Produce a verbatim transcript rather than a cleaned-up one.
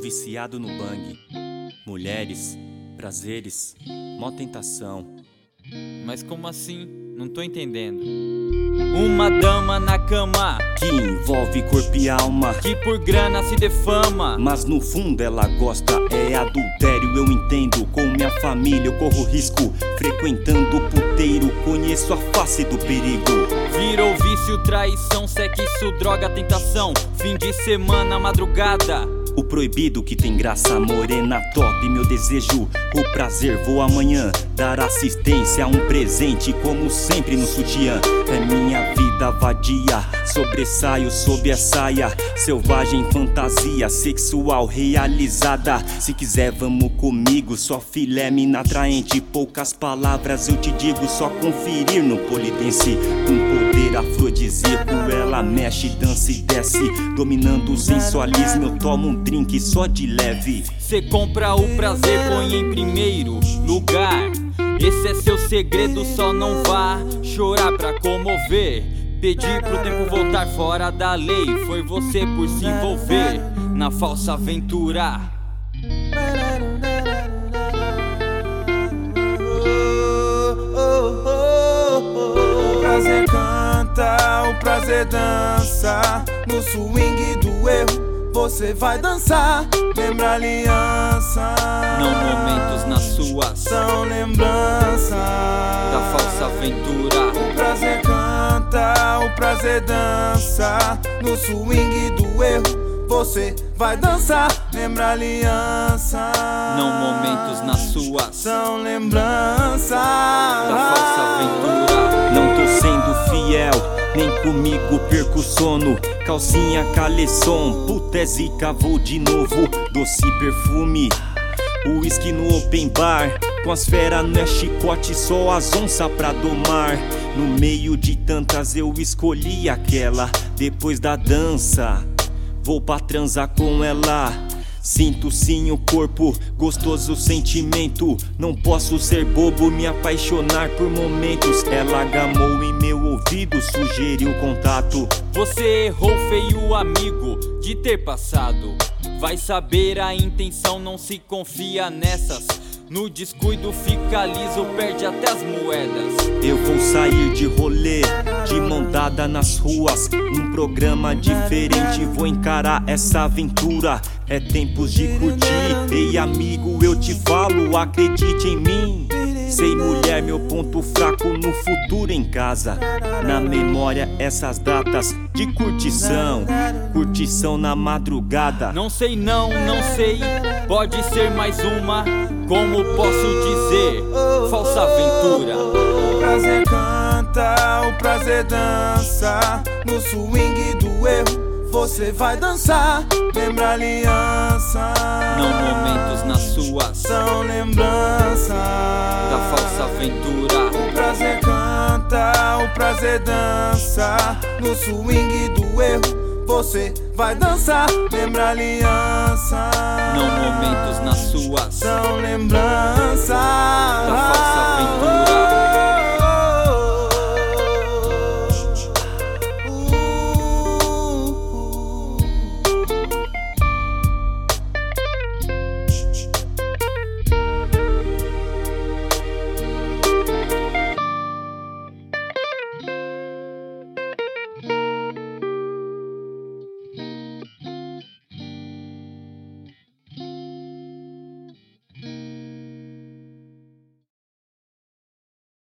viciado no bang. Mulheres, prazeres, mó tentação. Mas como assim? Não tô entendendo. Uma dama na cama Que envolve corpo e alma, que por grana se defama. mas no fundo ela gosta, é adultério, eu entendo. Com minha família eu corro risco, frequentando o puteiro, conheço a face do perigo. Virou vício, traição, sexo, droga, tentação. Fim de semana, madrugada. O proibido que tem graça, morena top, meu desejo, o prazer, vou amanhã dar assistência, um presente, como sempre no sutiã. É minha vida vadia, sobressaio sob a saia, selvagem fantasia, sexual realizada. Se quiser vamos comigo, só filé, mina atraente, poucas palavras eu te digo, só conferir no polidense. Com poder afrodisíaco, ela mexe, dança e desce, dominando o sensualismo, eu tomo um drink só de leve. Cê compra o prazer, põe em primeiro lugar. Esse é seu segredo, só não vá chorar pra comover. Pedir pro tempo voltar fora da lei, foi você por se envolver na falsa aventura. O prazer canta, o prazer dança, no swing do erro você vai dançar. Lembra a aliança, Não momentos nas suas são lembranças da falsa aventura. O prazer canta, o prazer dança, no swing do erro você vai dançar. Lembra a aliança, Não momentos nas suas são lembranças da falsa aventura. Não tô sendo fiel, nem comigo perco o sono. Calcinha, caleçom, puta é zica, vou de novo. Doce perfume, uísque no open bar. Com as feras não é chicote, só as onças pra domar. No meio de tantas eu escolhi aquela. Depois da dança, vou pra transar com ela. Sinto sim o corpo, gostoso sentimento. Não posso ser bobo, me apaixonar por momentos. Ela gamou em meu ouvido, sugeriu contato. Você errou feio, amigo, de ter passado. Vai saber a intenção, não se confia nessas. No descuido fica liso, perde até as moedas. Eu vou sair de rolê, de mão dada nas ruas. Um programa diferente, vou encarar essa aventura. É tempos de curtir, ei amigo, eu te falo, acredite em mim. Sei mulher, meu ponto fraco no futuro em casa. Na memória essas datas de curtição, curtição na madrugada. Não sei não, não sei, pode ser mais uma. Como posso dizer, falsa aventura. O prazer canta, o prazer dança, no swing do erro você vai dançar. Lembra a aliança, Não momentos nas suas são lembranças da falsa aventura. O prazer canta, o prazer dança, no swing do erro você vai dançar. Lembra a aliança, Não momentos nas suas são lembranças da falsa aventura.